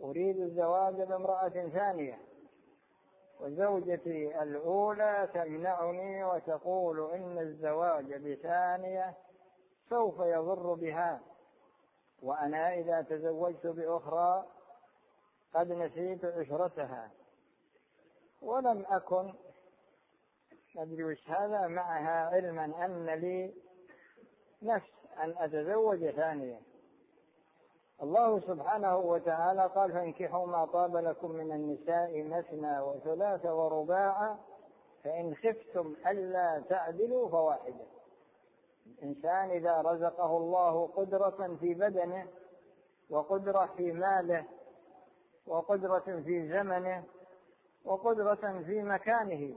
أريد الزواج بامرأة ثانية وزوجتي الأولى تمنعني وتقول إن الزواج بثانية سوف يضر بها، وأنا إذا تزوجت بأخرى قد نسيت عشرتها ولم أكن أدري وش هذا معها، علما أن لي نفس أن أتزوج ثانية. الله سبحانه وتعالى قال: فانكحوا ما طاب لكم من النساء مثنى وثلاث ورباع فإن خفتم ألا تعدلوا فواحدة. الإنسان إذا رزقه الله قدرة في بدنه وقدرة في ماله وقدرة في زمنه وقدرة في مكانه،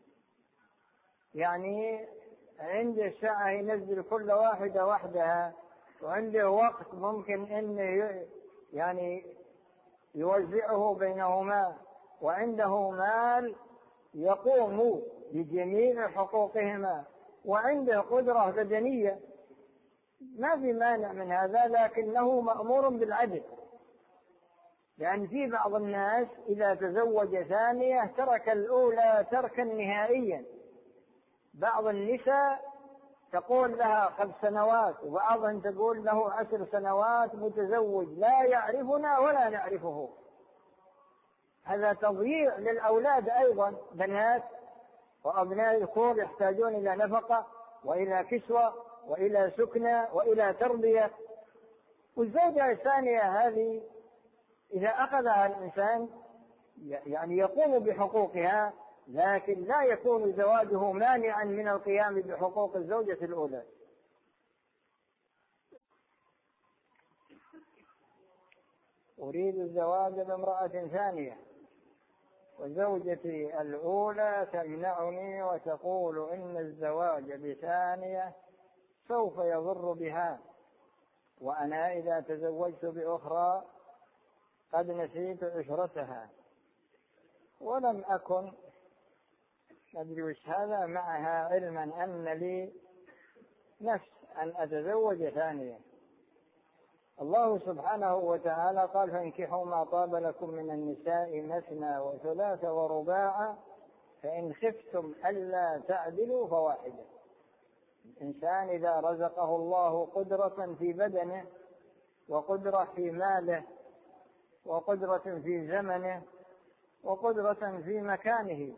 يعني عنده سعة ينزل كل واحدة وحدها، وعنده وقت ممكن أنه يعني يوزعه بينهما، وعنده مال يقوم بجميع حقوقهما، وعنده قدرة بدنية، ما في مانع من هذا، لكنه مأمور بالعدل. لأن في بعض الناس إذا تزوج ثانية ترك الأولى تركا نهائيا. بعض النساء تقول لها 5 سنوات، وبعضهم تقول له 10 سنوات متزوج لا يعرفنا ولا نعرفه. هذا تضييع للأولاد أيضا، بنات وأبناء الذكور يحتاجون إلى نفقة وإلى كسوة وإلى سكنة وإلى تربية. والزوجة الثانية هذه إذا أخذها الإنسان يعني يقوم بحقوقها، لكن لا يكون زواجه مانعا من القيام بحقوق الزوجة الأولى. أريد الزواج بامرأة ثانية وزوجتي الأولى تمنعني وتقول إن الزواج بثانية سوف يضر بها، وأنا إذا تزوجت بأخرى قد نسيت عشرتها ولم أكن أدري وش هذا معها، علما أن لي نفس أن أتزوج ثانية. الله سبحانه وتعالى قال: فانكحوا ما طاب لكم من النساء مثنى وثلاث ورباع فإن خفتم ألا تعدلوا فواحدة. الإنسان إذا رزقه الله قدرة في بدنه وقدرة في ماله وقدرة في زمنه وقدرة في مكانه،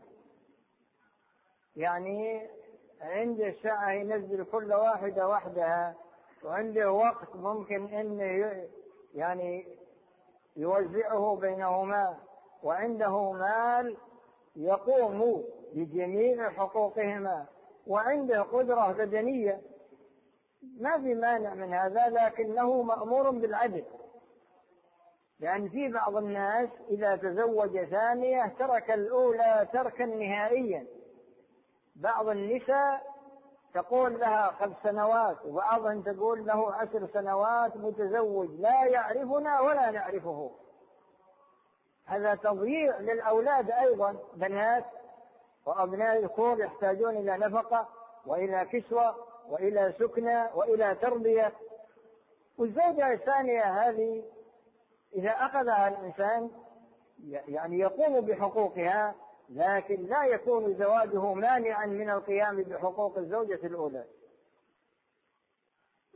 يعني عنده سعة ينزل كل واحدة وحدها، وعنده وقت ممكن أنه يعني يوزعه بينهما، وعنده مال يقوم بجميع حقوقهما، وعنده قدرة بدنية، ما في مانع من هذا، لكنه مأمور بالعدل. لأن في بعض الناس إذا تزوج ثانية ترك الأولى تركا نهائيا. بعض النساء تقول لها 5 سنوات، وبعضهم تقول له 10 سنوات متزوج لا يعرفنا ولا نعرفه. هذا تضييع للأولاد أيضا، بنات وأبناء الذكور يحتاجون إلى نفقة وإلى كسوة وإلى سكنة وإلى تربية. والزوجة الثانية هذه إذا أخذها الإنسان يعني يقوم بحقوقها، لكن لا يكون زواجه مانعا من القيام بحقوق الزوجة الأولى.